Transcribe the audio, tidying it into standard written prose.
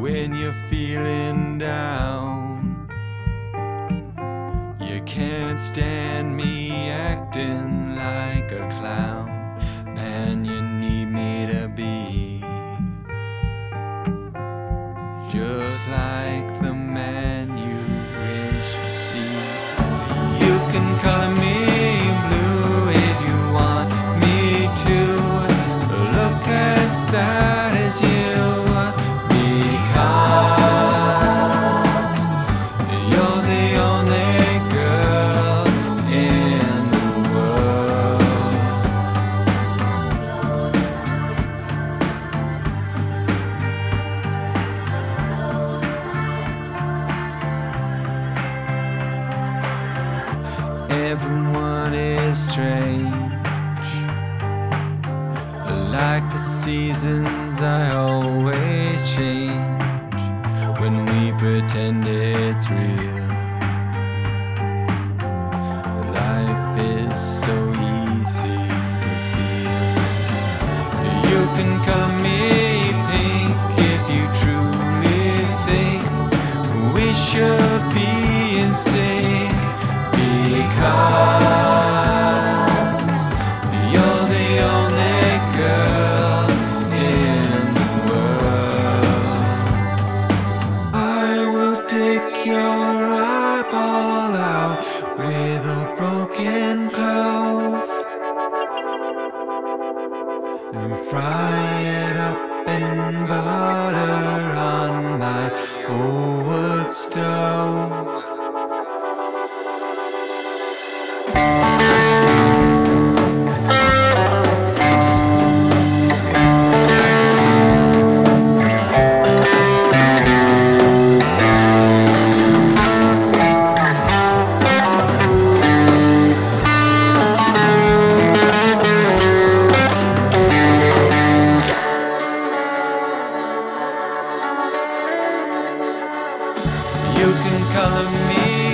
when you're feeling down. You can't stand me acting like a clown. Man, you need me to be just like the man you wish to see. You can color me blue if you want me to look as sad as you, because you're the only girl in the world. Everyone is strange, like the seasons I always change when we pretend it's real. Life is so easy to feel. You can color me pink if you truly think we should be in sync, because you're the only girl in the world. I will dig your eyeball out with a broken clove and fry it up in butter on my old wood stove. You can color me